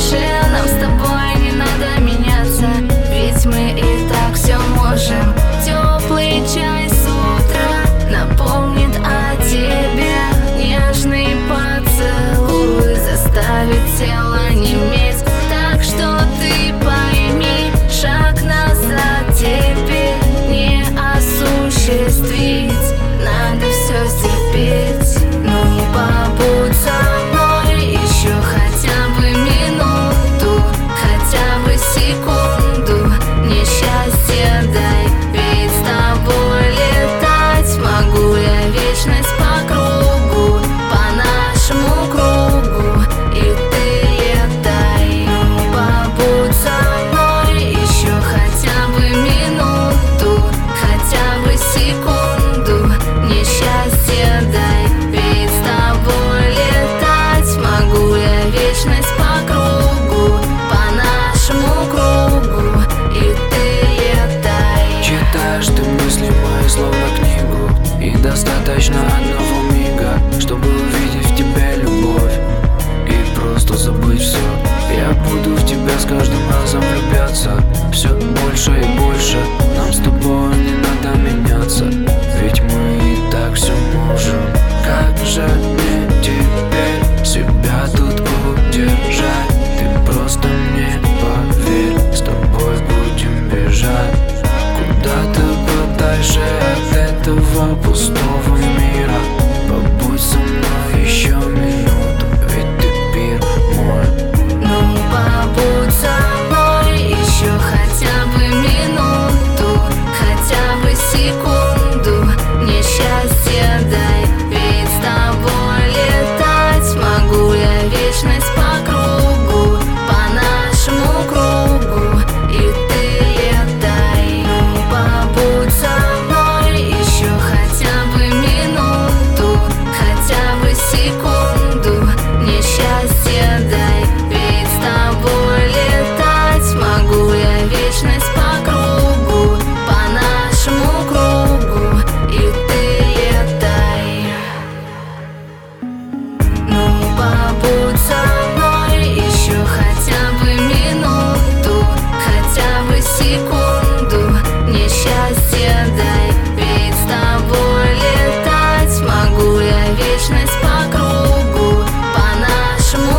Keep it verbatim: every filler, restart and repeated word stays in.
дальше. Нам с тобой не надо меняться, ведь мы и так все можем. Теплый чай с утра напомнит о тебе. Нежный поцелуй заставит тело неметь. Так что ты пойми, шаг назад теперь не осуществить. Надо все стерпеть. Ну побудь со мной еще хотя бы минуту, хотя бы секунду. Мне счастье дай, ведь с тобой летать могу я вечность по кругу, по нашему кругу. И ты летай. Ну побудь со мной еще хотя бы минуту, хотя бы секунду. Мне счастье дай, ведь с тобой летать могу я вечность по кругу, по нашему кругу. И ты летай. Читаешь ты мысли мои словно книгу, и достаточно одного мига, чтобы увидеть в тебе любовь и просто забыть все. Я буду в тебя с каждым разом влюбляться все больше и больше. Нам с тобой не надо меняться, ведь мы и так все можем. Как же мне теперь себя тут удержать? Ты просто мне поверь, с тобой будем бежать куда-то подальше от этого пустого мира. Побудь со мной еще минуту, ведь ты пир мой. Ну побудь со мной еще хотя бы минуту, хотя бы секунду. Мне счастье дай, ведь с тобой летать могу я вечность по кругу, по нашему кругу. И ты летай. Ну побудь со мной еще хотя бы минуту, хотя бы секунду. Мне счастье дай, ведь с тобой летать могу я вечность по кругу, по нашему кругу. И ты летай. Ну побудь со мной еще хотя бы минуту, хотя бы секунду. Мне счастье дай, ведь с тобой летать могу я вечность по кругу, по нашему